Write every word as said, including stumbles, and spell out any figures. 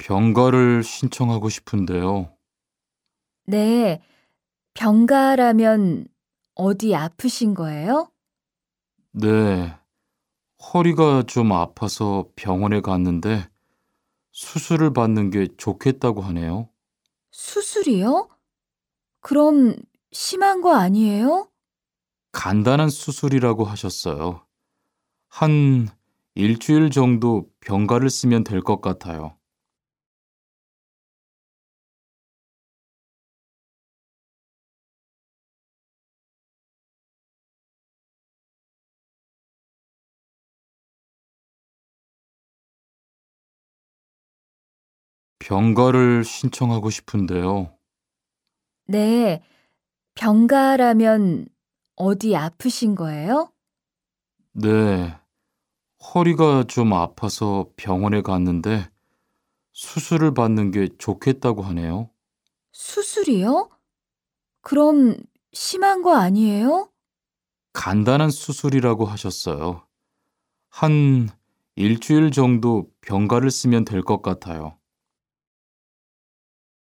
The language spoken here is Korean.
병가를 신청하고 싶은데요. 네, 병가라면 어디 아프신 거예요? 네, 허리가 좀 아파서 병원에 갔는데 수술을 받는 게 좋겠다고 하네요. 수술이요? 그럼 심한 거 아니에요? 간단한 수술이라고 하셨어요. 한 일주일 정도 병가를 쓰면 될 것 같아요. 병가를 신청하고 싶은데요. 네, 병가라면 어디 아프신 거예요? 네, 허리가 좀 아파서 병원에 갔는데 수술을 받는 게 좋겠다고 하네요. 수술이요? 그럼 심한 거 아니에요? 간단한 수술이라고 하셨어요. 한 일주일 정도 병가를 쓰면 될 것 같아요.